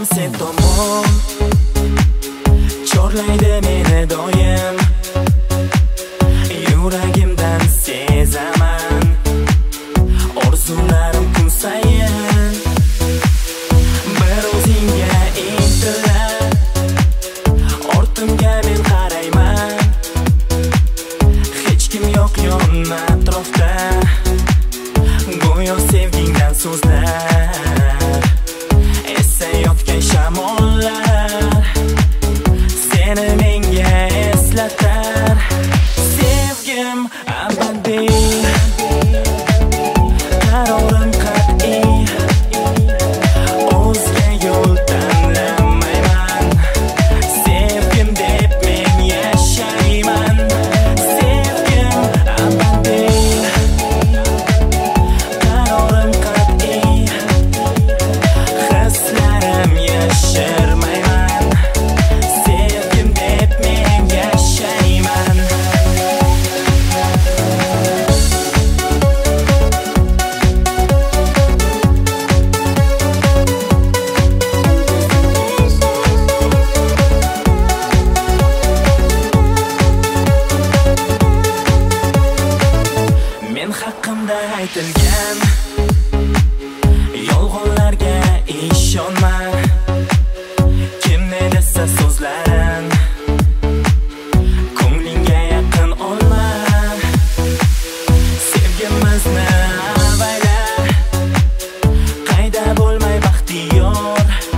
sen tomon chorlaydi meni doim, yuragimdan sezaman orzularim kun sayin. Bir o'zingga intilib ortimga men qarayman, hech kim yo'q yon atrofda, go'yo sevgingdan so'zlar esayotgan shamollar seni menga eslatar. Sevgim abadiy, qarorim qat'iy, o'zga yo'l tanlamayman, sevgim deb men yashayman. Sevgim abadiy, qarorim qat'iy, hislarim yashirmayman, sevgim deb men yashayman. Men haqimda aytilgan yolg'onlarga ishonma, kim ne desa so'zlarin ko'nglingga yaqin olma. Sevgimizni avayla, qayda bo'lmay baxtiyor,